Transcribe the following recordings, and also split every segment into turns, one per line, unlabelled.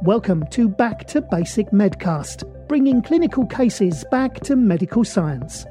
Welcome to Back to Basic Medcast, bringing clinical cases back to medical science.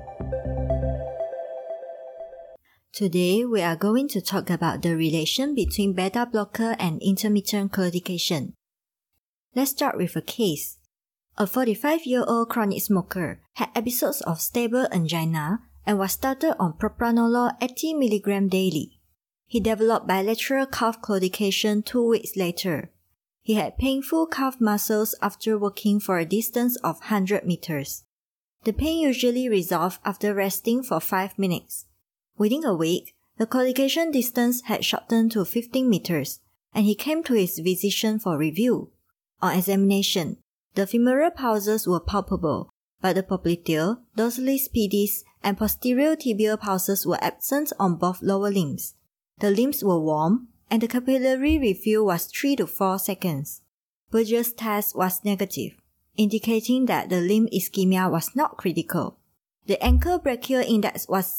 Today, we are going to talk about the relation between beta blocker and intermittent claudication. Let's start with a case. A 45-year-old chronic smoker had episodes of stable angina and was started on propranolol 80 mg daily. He developed bilateral calf claudication 2 weeks later. He had painful calf muscles after walking for a distance of 100 meters. The pain usually resolved after resting for 5 minutes. Within a week, the claudication distance had shortened to 15 meters, and he came to his physician for review. On examination, the femoral pulses were palpable, but the popliteal, dorsalis pedis, and posterior tibial pulses were absent on both lower limbs. The limbs were warm, and the capillary refill was 3 to 4 seconds. Burgess test was negative, indicating that the limb ischemia was not critical. The ankle brachial index was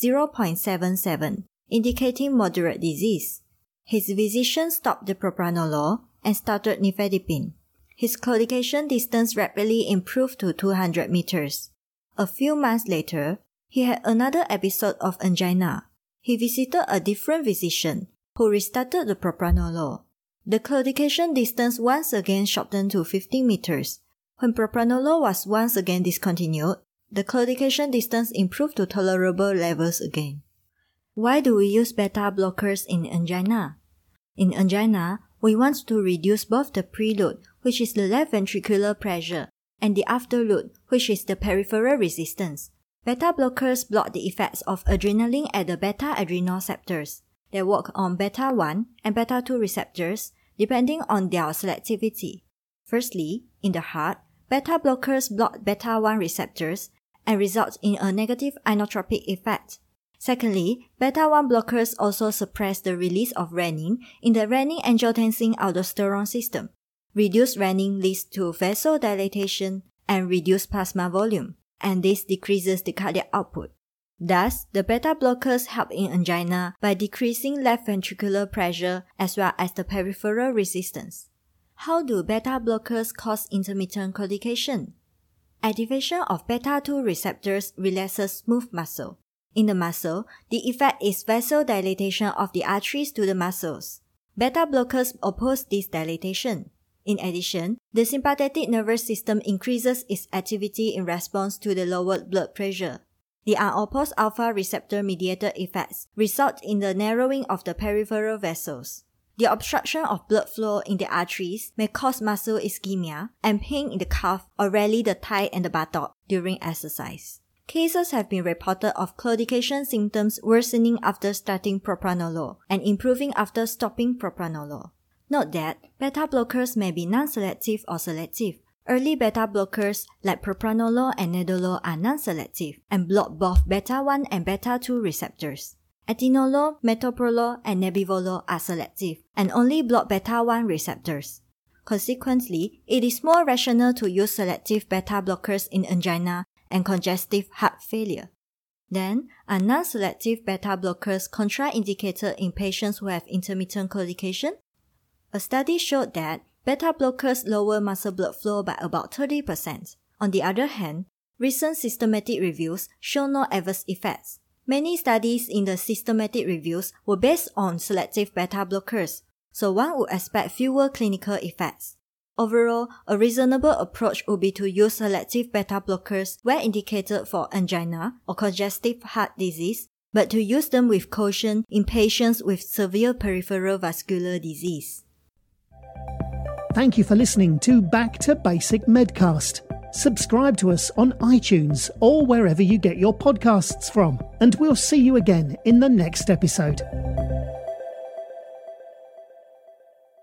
0.77, indicating moderate disease. His physician stopped the propranolol and started nifedipine. His claudication distance rapidly improved to 200 meters. A few months later, he had another episode of angina. He visited a different physician, who restarted the propranolol. The claudication distance once again shortened to 15 meters. When propranolol was once again discontinued, the claudication distance improved to tolerable levels again. Why do we use beta blockers in angina? In angina, we want to reduce both the preload, which is the left ventricular pressure, and the afterload, which is the peripheral resistance. Beta blockers block the effects of adrenaline at the beta adrenoceptors. They work on beta-1 and beta-2 receptors, depending on their selectivity. Firstly, in the heart, beta blockers block beta-1 receptors and result in a negative inotropic effect. Secondly, beta-1 blockers also suppress the release of renin in the renin-angiotensin-aldosterone system. Reduced renin leads to vasodilatation and reduced plasma volume, and this decreases the cardiac output. Thus, the beta blockers help in angina by decreasing left ventricular pressure as well as the peripheral resistance. How do beta blockers cause intermittent claudication? Activation of beta-2 receptors relaxes smooth muscle. In the muscle, the effect is vasodilatation of the arteries to the muscles. Beta blockers oppose this dilatation. In addition, the sympathetic nervous system increases its activity in response to the lowered blood pressure. The unopposed alpha receptor-mediated effects result in the narrowing of the peripheral vessels. The obstruction of blood flow in the arteries may cause muscle ischemia and pain in the calf or rarely the thigh and the buttock during exercise. Cases have been reported of claudication symptoms worsening after starting propranolol and improving after stopping propranolol. Note that beta blockers may be non-selective or selective. Early beta blockers like propranolol and nadolol are non-selective and block both beta-1 and beta-2 receptors. Atenolol, metoprolol, and nebivolol are selective and only block beta-1 receptors. Consequently, it is more rational to use selective beta blockers in angina and congestive heart failure. Then, are non-selective beta blockers contraindicated in patients who have intermittent claudication? A study showed that beta blockers lower muscle blood flow by about 30%. On the other hand, recent systematic reviews show no adverse effects. Many studies in the systematic reviews were based on selective beta blockers, so one would expect fewer clinical effects. Overall, a reasonable approach would be to use selective beta blockers where indicated for angina or congestive heart disease, but to use them with caution in patients with severe peripheral vascular disease.
Thank you for listening to Back to Basic Medcast. Subscribe to us on iTunes or wherever you get your podcasts from, and we'll see you again in the next episode.